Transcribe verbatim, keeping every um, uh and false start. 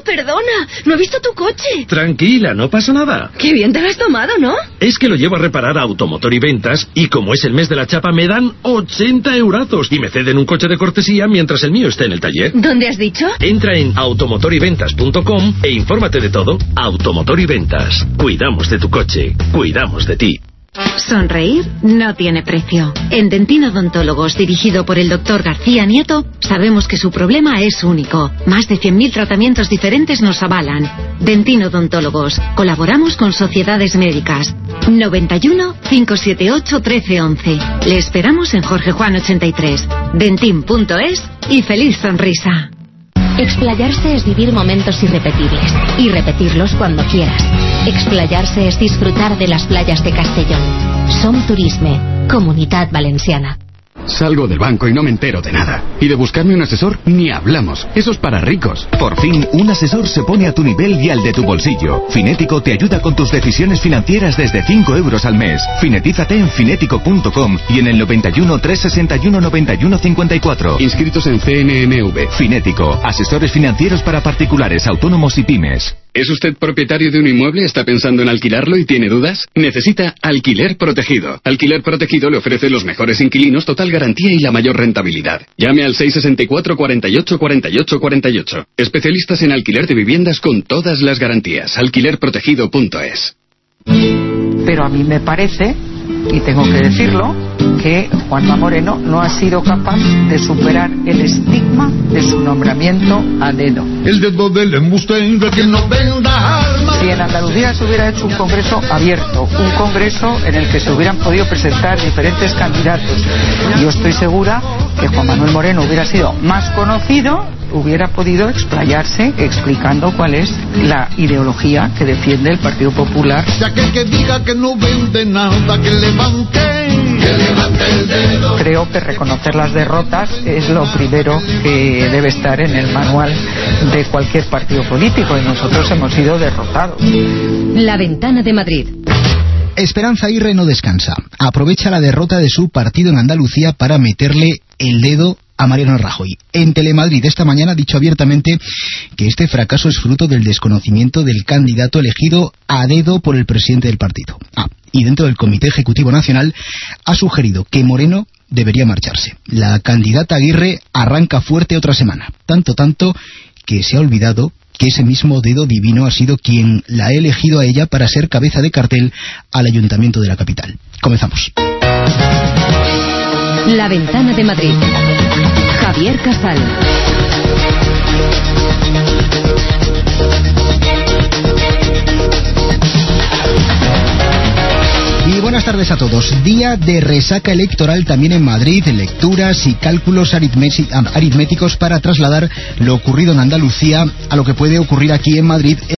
perdona. No he visto tu coche. Tranquila, no pasa nada. Qué bien te lo has tomado, ¿no? Es que lo llevo a reparar a Automotor y Ventas y como es el mes de la chapa me dan ochenta eurazos y me ceden un coche de cortesía mientras el mío esté en el taller. ¿Dónde has dicho? Entra en automotor y ventas punto com e infórmate de todo. Automotor y Ventas. Cuidamos de tu coche. Cuidamos de ti. Sonreír no tiene precio. En Dentino Odontólogos, dirigido por el doctor García Nieto, sabemos que su problema es único. Más de cien mil tratamientos diferentes nos avalan. Dentino Odontólogos. Colaboramos con sociedades médicas. noventa y uno, cinco siete ocho, trece once. Le esperamos en Jorge Juan ochenta y tres. dentin punto es y feliz sonrisa. Explayarse es vivir momentos irrepetibles y repetirlos cuando quieras. Explayarse es disfrutar de las playas de Castellón. Som Turisme, Comunitat Valenciana. Salgo del banco y no me entero de nada. Y de buscarme un asesor, ni hablamos. Eso es para ricos. Por fin, un asesor se pone a tu nivel y al de tu bolsillo. Finético te ayuda con tus decisiones financieras desde cinco euros al mes. Finetízate en finético punto com y en el noventa y uno, trescientos sesenta y uno, noventa y uno cincuenta y cuatro. Inscritos en C N M V. Finético, asesores financieros para particulares, autónomos y pymes. ¿Es usted propietario de un inmueble? ¿Está pensando en alquilarlo y tiene dudas? Necesita Alquiler Protegido. Alquiler Protegido le ofrece los mejores inquilinos, total garantía y la mayor rentabilidad. Llame al seis sesenta y cuatro, cuarenta y ocho, cuarenta y ocho, cuarenta y ocho. Especialistas en alquiler de viviendas con todas las garantías. alquiler protegido punto es. Pero a mí me parece, y tengo que decirlo, que Juanma Moreno no ha sido capaz de superar el estigma de su nombramiento a dedo. El dedo del embuste que no venda alma. Si en Andalucía se hubiera hecho un congreso abierto, un congreso en el que se hubieran podido presentar diferentes candidatos, yo estoy segura que Juan Manuel Moreno hubiera sido más conocido, hubiera podido explayarse explicando cuál es la ideología que defiende el Partido Popular. Y aquel que diga que no vende nada, que levante, que levante el dedo. Creo que reconocer las derrotas es lo primero que debe estar en el manual de cualquier partido político y nosotros hemos sido derrotados. La Ventana de Madrid. Esperanza Aguirre no descansa. Aprovecha la derrota de su partido en Andalucía para meterle el dedo a Mariano Rajoy. En Telemadrid esta mañana ha dicho abiertamente que este fracaso es fruto del desconocimiento del candidato elegido a dedo por el presidente del partido. Ah, y dentro del Comité Ejecutivo Nacional ha sugerido que Moreno debería marcharse. La candidata Aguirre arranca fuerte otra semana. Tanto, tanto que se ha olvidado que ese mismo dedo divino ha sido quien la ha elegido a ella para ser cabeza de cartel al Ayuntamiento de la capital. Comenzamos. La Ventana de Madrid. Javier Casal. Y buenas tardes a todos. Día de resaca electoral también en Madrid, lecturas y cálculos aritméticos para trasladar lo ocurrido en Andalucía a lo que puede ocurrir aquí en Madrid